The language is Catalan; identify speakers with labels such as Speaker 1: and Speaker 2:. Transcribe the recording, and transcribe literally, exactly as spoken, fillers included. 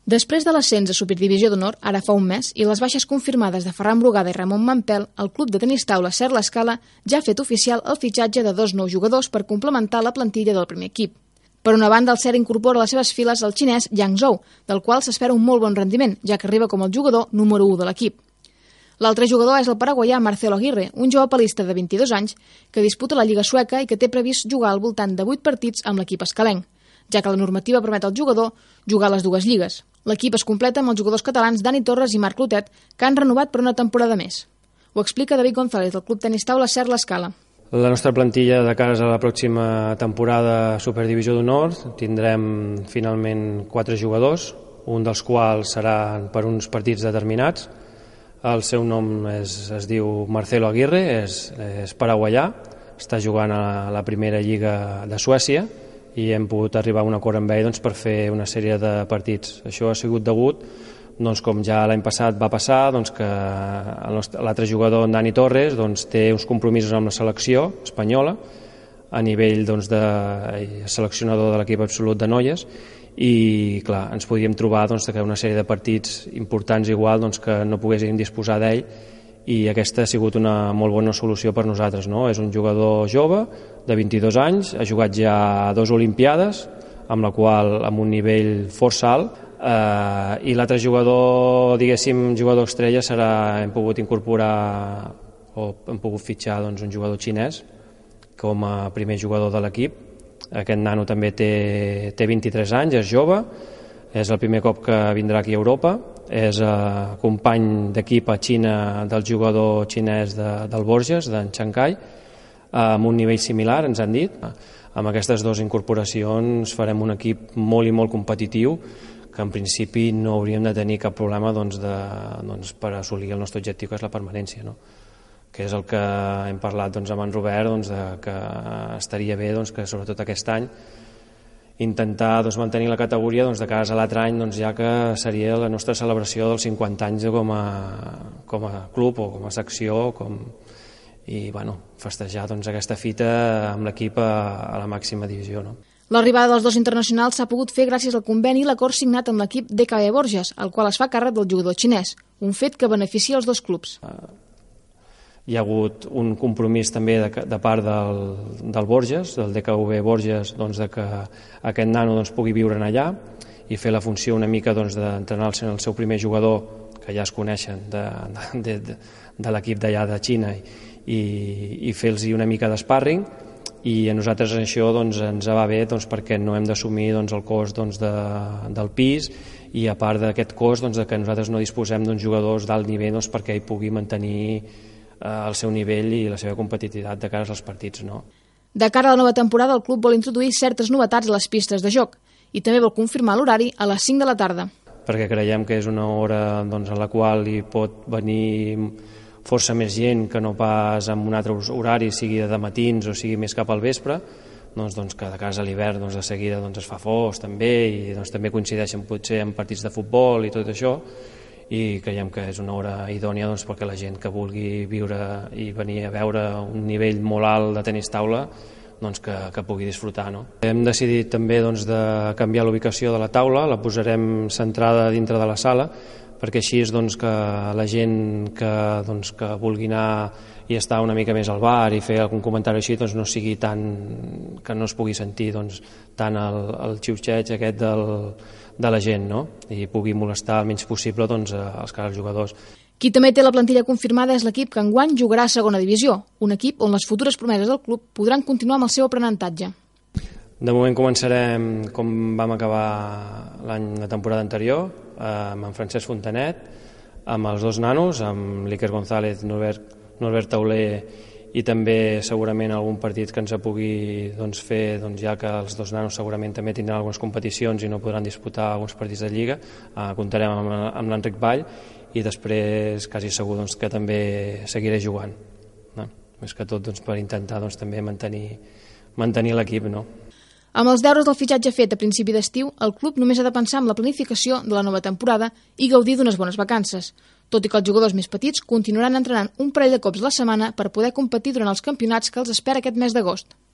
Speaker 1: Després de l'ascens a Superdivisió d'Honor, ara fa un mes, i les baixes confirmades de Ferran Brugada i Ramon Mampel, el club de tenis taula Ser l'Escala ja ha fet oficial el fitxatge de dos nous jugadors per complementar la plantilla del primer equip. Per una banda, el Ser incorpora a les seves files el xinès Yang Zhou, del qual s'espera un molt bon rendiment, ja que arriba com el jugador número u de l'equip. L'altre jugador és el paraguaià Marcelo Aguirre, un jove palista de vint-i-dos anys que disputa la Lliga Sueca i que té previst jugar al voltant de vuit partits amb l'equip escalenc, ja que la normativa permet al jugador jugar a les dues lligues. L'equip es completa amb els jugadors catalans Dani Torres i Marc Clotet, que han renovat per una temporada més. Ho explica David González, del club tenis taula Ser l'Escala.
Speaker 2: La nostra plantilla de cara a la pròxima temporada Superdivisió d'Honor tindrem finalment quatre jugadors, un dels quals serà per uns partits determinats. El seu nom és, es diu Marcelo Aguirre, és, és paraguaià, està jugant a la primera lliga de Suècia i hem pogut arribar a un acord amb ell doncs, per fer una sèrie de partits. Això ha sigut degut, doncs, com ja l'any passat va passar, doncs, que l'altre jugador, en Dani Torres, doncs, té uns compromisos amb la selecció espanyola a nivell doncs, de seleccionador de l'equip absolut de noies i clar, ens podíem trobar doncs, que una sèrie de partits importants igual doncs, que no poguéssim disposar d'ell i aquesta ha sigut una molt bona solució per nosaltres, no? És un jugador jove de vint-i-dos anys, ha jugat ja dues Olimpiades, amb la qual amb un nivell força alt, eh, i l'altre jugador, diguéssim, jugador estrella serà, hem pogut incorporar o hem pogut fitxar doncs, un jugador xinès com a primer jugador de l'equip. Aquest nano també té, té vint-i-tres anys, és jove, és el primer cop que vindrà aquí a Europa, és eh, company d'equip a Xina del jugador xinès de, del Borges, d'en Xangai, eh, amb un nivell similar, ens han dit. Amb aquestes dues incorporacions farem un equip molt i molt competitiu que en principi no hauríem de tenir cap problema doncs, de, doncs, per assolir el nostre objectiu, que és la permanència, no? Que és el que hem parlat doncs, amb en Robert, doncs, de, que estaria bé doncs, que sobretot aquest any intentar doncs, mantenir la categoria doncs, de cara a l'altre any, doncs, ja que seria la nostra celebració dels cinquanta anys com a, com a club o com a secció com, i bueno, festejar doncs, aquesta fita amb l'equip a, a la màxima divisió. No?
Speaker 1: L'arribada dels dos internacionals s'ha pogut fer gràcies al conveni i l'acord signat amb l'equip D K B Borges, el qual es fa càrrec del jugador xinès, un fet que beneficia els dos clubs.
Speaker 2: Hi ha hagut un compromís també de, de part del, del Borges, del D K V Borges, doncs, de que aquest nano doncs, pugui viure allà i fer la funció una mica doncs, d'entrenar el seu primer jugador, que ja es coneixen, de, de, de, de l'equip d'allà de Xina, i, i fer-los una mica d'espàrring, i a nosaltres això doncs, ens va bé doncs, perquè no hem d'assumir doncs, el cost doncs, de, del pis, i a part d'aquest cost doncs, de que nosaltres no disposem d'uns jugadors d'alt nivell doncs, perquè ell pugui mantenir el seu nivell i la seva competitivitat de cara als partits. No?
Speaker 1: De cara a la nova temporada, el club vol introduir certes novetats a les pistes de joc i també vol confirmar l'horari a les cinc de la tarda.
Speaker 2: Perquè creiem que és una hora doncs, en la qual hi pot venir força més gent que no pas en un altre horari, sigui de matins o sigui més cap al vespre, doncs, doncs que de cara a l'hivern doncs, de seguida doncs, es fa fos també i doncs, també coincideixen potser en partits de futbol i tot això, i creiem que és una hora idònia doncs, perquè la gent que vulgui viure i venir a veure un nivell molt alt de tenis taula doncs, que, que pugui disfrutar. No? Hem decidit també doncs, de canviar la ubicació de la taula, la posarem centrada dintre de la sala perquè així és doncs, que la gent que, doncs, que vulgui anar i estar una mica més al bar i fer algun comentari així doncs, no sigui tan, que no es pugui sentir doncs, tant el, el xiu-xeig aquest del de la gent, no? I pugui molestar el menys possible doncs, als cares jugadors.
Speaker 1: Qui també té la plantilla confirmada és l'equip que enguany jugarà a segona divisió, un equip on les futures promeses del club podran continuar amb el seu aprenentatge.
Speaker 2: De moment començarem com vam acabar l'any de temporada anterior, amb en Francesc Fontanet, amb els dos nanos, amb l'Iker González, Norbert, Norbert Tauler i també segurament algun partit que ens pugui doncs, fer, doncs, ja que els dos nanos segurament també tindran algunes competicions i no podran disputar alguns partits de Lliga, eh, comptarem amb, amb l'Enric Vall i després quasi segur doncs, que també seguiré jugant. No? Més que tot doncs, per intentar doncs, també mantenir, mantenir l'equip. No?
Speaker 1: Amb els deures del fitxatge fet a principi d'estiu, el club només ha de pensar en la planificació de la nova temporada i gaudir d'unes bones vacances, tot i que els jugadors més petits continuaran entrenant un parell de cops a la setmana per poder competir durant els campionats que els espera aquest mes d'agost.